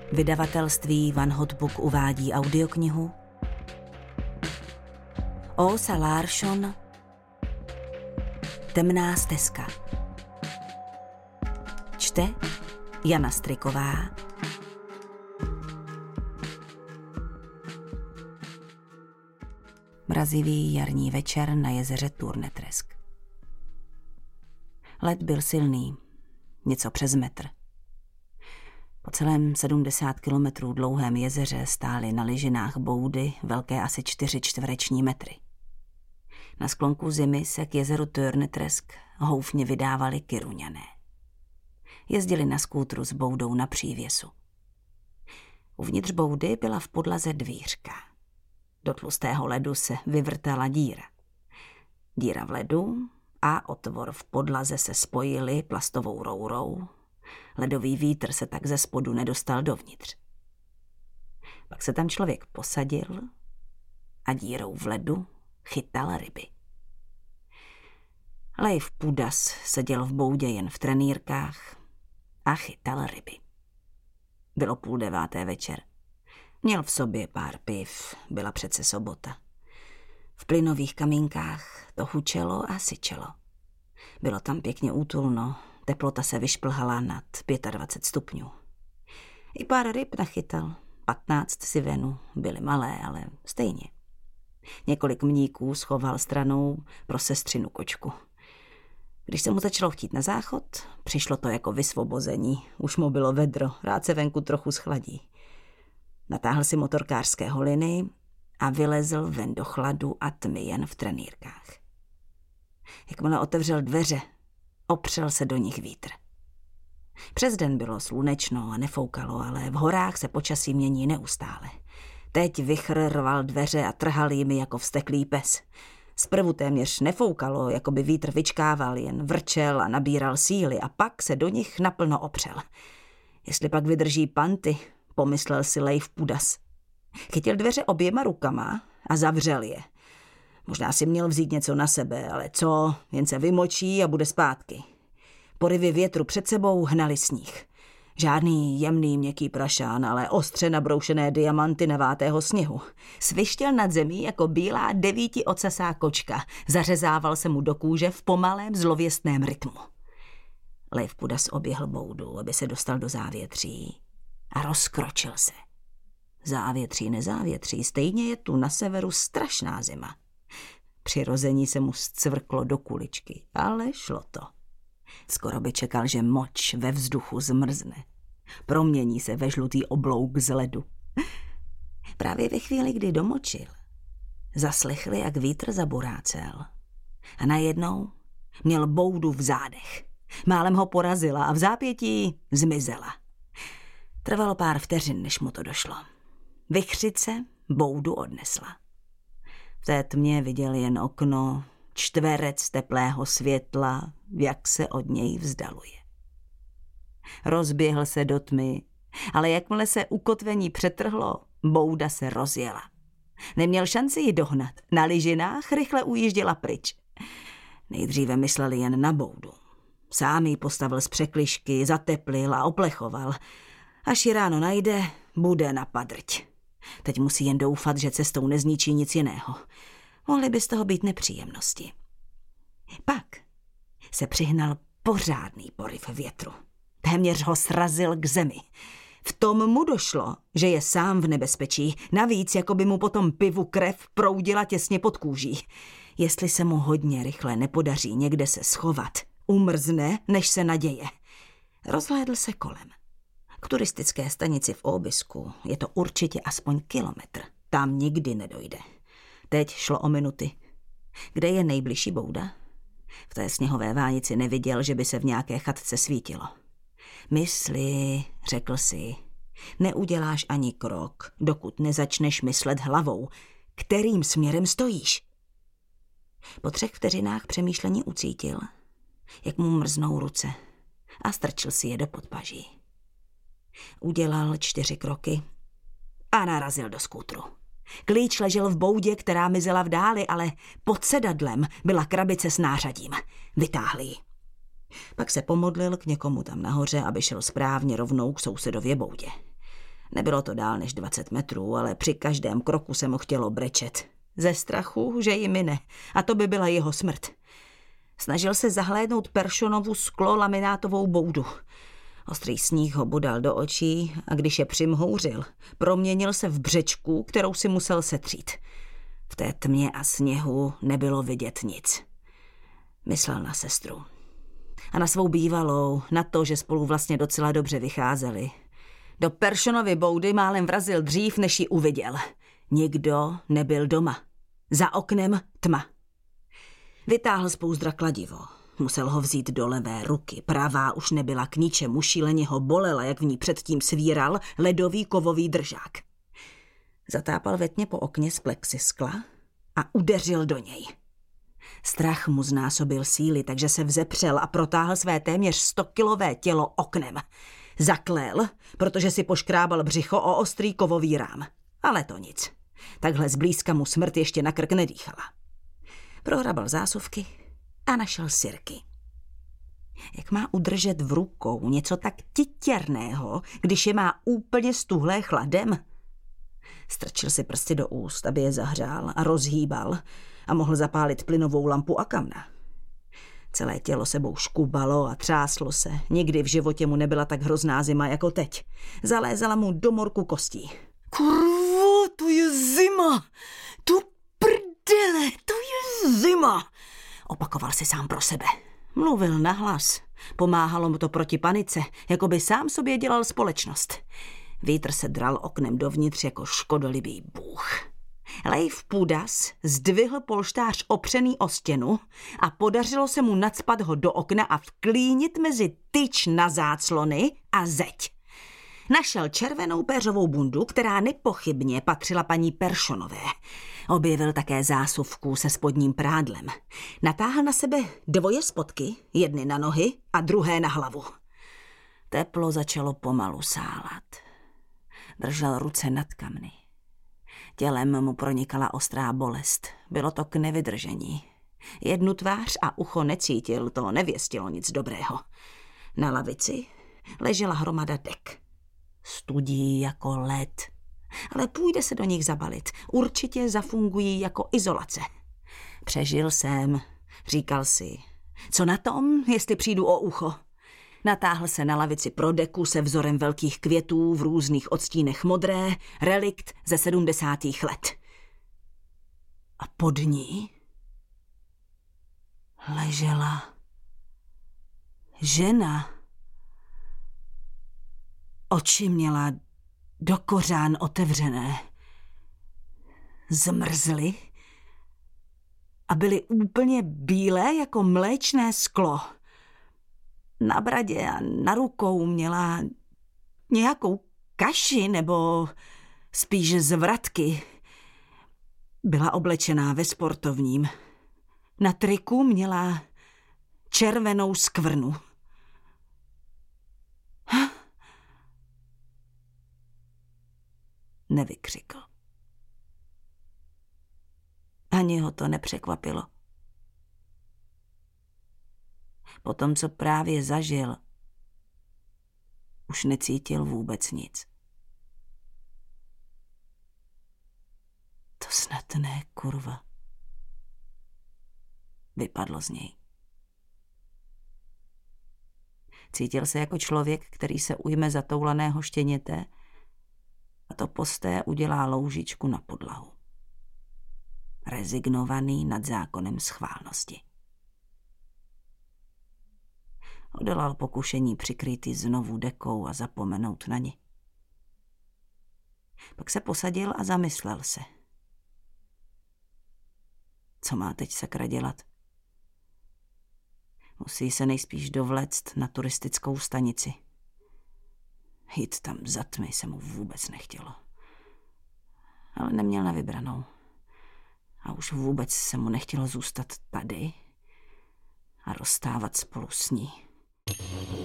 Vydavatelství Van Hot Book uvádí audioknihu Åsa Larsson Temná stezka. Čte Jana Striková. Mrazivý jarní večer na jezeře Turnetresk. Led byl silný, něco přes metr. Po celém 70 kilometrů dlouhém jezeře stály na lyžinách boudy velké asi 4 čtvereční metry. Na sklonku zimy se k jezeru Turnetresk houfně vydávali Kiruňané. Jezdili na skútru s boudou na přívěsu. Uvnitř boudy byla v podlaze dvířka. Do tlustého ledu se vyvrtala díra. Díra v ledu a otvor v podlaze se spojily plastovou rourou. Ledový vítr se tak ze spodu nedostal dovnitř. Pak se tam člověk posadil a dírou v ledu chytal ryby. Leif Pudas seděl v boudě jen v trenýrkách a chytal ryby. Bylo 8:30 večer. Měl v sobě pár piv, byla přece sobota. V plynových kamínkách to hučelo a syčelo. Bylo tam pěkně útulno, teplota se vyšplhala nad 25 stupňů. I pár ryb nachytal, 15 sivenů, byly malé, ale stejně. Několik mníků schoval stranou pro sestřinu kočku. Když se mu začalo chtít na záchod, přišlo to jako vysvobození. Už mu bylo vedro, rád se venku trochu schladí. Natáhl si motorkářské holiny a vylezl ven do chladu a tmy jen v trenýrkách. Jakmile otevřel dveře, opřel se do nich vítr. Přes den bylo slunečno a nefoukalo, ale v horách se počasí mění neustále. Teď vichr rval dveře a trhal jimi jako vzteklý pes. Zprvu téměř nefoukalo, jako by vítr vyčkával, jen vrčel a nabíral síly a pak se do nich naplno opřel. Jestli pak vydrží panty, pomyslel si Leif Pudas. Chytil dveře oběma rukama a zavřel je. Možná si měl vzít něco na sebe, ale co, jen se vymočí a bude zpátky. Poryvy větru před sebou hnali sníh. Žádný jemný měkký prašán, ale ostře nabroušené diamanty nevátého sněhu. Svištěl nad zemí jako bílá 9ocasá kočka. Zařezával se mu do kůže v pomalém zlověstném rytmu. Leif Pudas oběhl boudu, aby se dostal do závětří a rozkročil se. Závětří, nezávětří, stejně je tu na severu strašná zima. Přirození se mu zcvrklo do kuličky, ale šlo to. Skoro by čekal, že moč ve vzduchu zmrzne. Promění se ve žlutý oblouk z ledu. Právě ve chvíli, kdy domočil, zaslechli, jak vítr zaburácel. A najednou měl boudu v zádech. Málem ho porazila a v zápětí zmizela. Trvalo pár vteřin, než mu to došlo. Vichřice boudu odnesla. V té tmě viděl jen okno, čtverec teplého světla, jak se od něj vzdaluje. Rozběhl se do tmy, ale jakmile se ukotvení přetrhlo, bouda se rozjela. Neměl šanci ji dohnat, na lyžinách rychle ujížděla pryč. Nejdříve mysleli jen na boudu. Sám ji postavil z překližky, zateplil a oplechoval. Až ji ráno najde, bude na padrť. Teď musí jen doufat, že cestou nezničí nic jiného. Mohly by z toho být nepříjemnosti. Pak se přihnal pořádný poryv větru. Téměř ho srazil k zemi. V tom mu došlo, že je sám v nebezpečí. Navíc, jako by mu potom pivu krev proudila těsně pod kůží. Jestli se mu hodně rychle nepodaří někde se schovat, umrzne, než se naděje. Rozhlédl se kolem. K turistické stanici v Åbysku je to určitě aspoň kilometr. Tam nikdy nedojde. Teď šlo o minuty. Kde je nejbližší bouda? V té sněhové vánici neviděl, že by se v nějaké chatce svítilo. Mysli, řekl si, neuděláš ani krok, dokud nezačneš myslet hlavou. Kterým směrem stojíš? Po 3 vteřinách přemýšlení ucítil, jak mu mrznou ruce a strčil si je do podpaží. Udělal 4 kroky a narazil do skútru. Klíč ležel v boudě, která mizela v dáli, ale pod sedadlem byla krabice s nářadím. Vytáhl ji. Pak se pomodlil k někomu tam nahoře, aby šel správně rovnou k sousedově boudě. Nebylo to dál než 20 metrů, ale při každém kroku se mu chtělo brečet. Ze strachu, že ji mine, a to by byla jeho smrt. Snažil se zahlédnout Pershonovu sklolaminátovou boudu. Ostrý sníh ho bodal do očí a když je přimhouřil, proměnil se v břečku, kterou si musel setřít. V té tmě a sněhu nebylo vidět nic. Myslel na sestru. A na svou bývalou, na to, že spolu vlastně docela dobře vycházeli. Do Pershonovy boudy málem vrazil dřív, než ji uviděl. Nikdo nebyl doma. Za oknem tma. Vytáhl z pouzdra kladivo. Musel ho vzít do levé ruky. Pravá už nebyla k ničemu, šíleně ho bolela, jak v ní předtím svíral ledový kovový držák. Zatápal ve tmě po okně z plexiskla a udeřil do něj. Strach mu znásobil síly, takže se vzepřel a protáhl své téměř 100kilové tělo oknem. Zaklel, protože si poškrábal břicho o ostrý kovový rám. Ale to nic. Takhle zblízka mu smrt ještě na krk nedýchala. Prohrabal zásuvky a našel sirky. Jak má udržet v rukou něco tak titěrného, když je má úplně stuhlé chladem? Strčil si prsty do úst, aby je zahřál a rozhýbal a mohl zapálit plynovou lampu a kamna. Celé tělo sebou škubalo a třáslo se. Nikdy v životě mu nebyla tak hrozná zima jako teď. Zalézala mu do morku kostí. Kurvo, to je zima! Tu prdele, to je zima! Opakoval si sám pro sebe. Mluvil nahlas. Pomáhalo mu to proti panice, jako by sám sobě dělal společnost. Vítr se dral oknem dovnitř jako škodolibý bůh. Leif Pudas zdvihl polštář opřený o stěnu a podařilo se mu nacpat ho do okna a vklínit mezi tyč na záclony a zeď. Našel červenou péřovou bundu, která nepochybně patřila paní Pershonové. Objevil také zásuvku se spodním prádlem. Natáhl na sebe 2 spodky, jedny na nohy a druhé na hlavu. Teplo začalo pomalu sálat. Držel ruce nad kamny. Tělem mu pronikala ostrá bolest. Bylo to k nevydržení. Jednu tvář a ucho necítil, to nevěstilo nic dobrého. Na lavici ležela hromada dek. Studí jako led. Ale půjde se do nich zabalit. Určitě zafungují jako izolace. Přežil jsem, říkal si. Co na tom, jestli přijdu o ucho? Natáhl se na lavici pro deku se vzorem velkých květů v různých odstínech modré, relikt ze 70. let. A pod ní ležela žena. Oči měla do kořán otevřené. Zmrzly a byly úplně bílé jako mléčné sklo. Na bradě a na rukou měla nějakou kaši nebo spíš zvratky. Byla oblečená ve sportovním. Na triku měla červenou skvrnu. Nevykřikl. Ani ho to nepřekvapilo. Po tom, co právě zažil, už necítil vůbec nic. To snad ne, kurva. Vypadlo z něj. Cítil se jako člověk, který se ujme zatoulaného štěněte a to posté udělá loužičku na podlahu. Rezignovaný nad zákonem schválnosti. Odolal pokušení přikrýt ji znovu dekou a zapomenout na ni. Pak se posadil a zamyslel se. Co má teď sakra dělat? Musí se nejspíš dovléct na turistickou stanici. Jít tam za tmy se mu vůbec nechtělo. Ale neměl na vybranou. A už vůbec se mu nechtělo zůstat tady a rozstávat spolu s ní.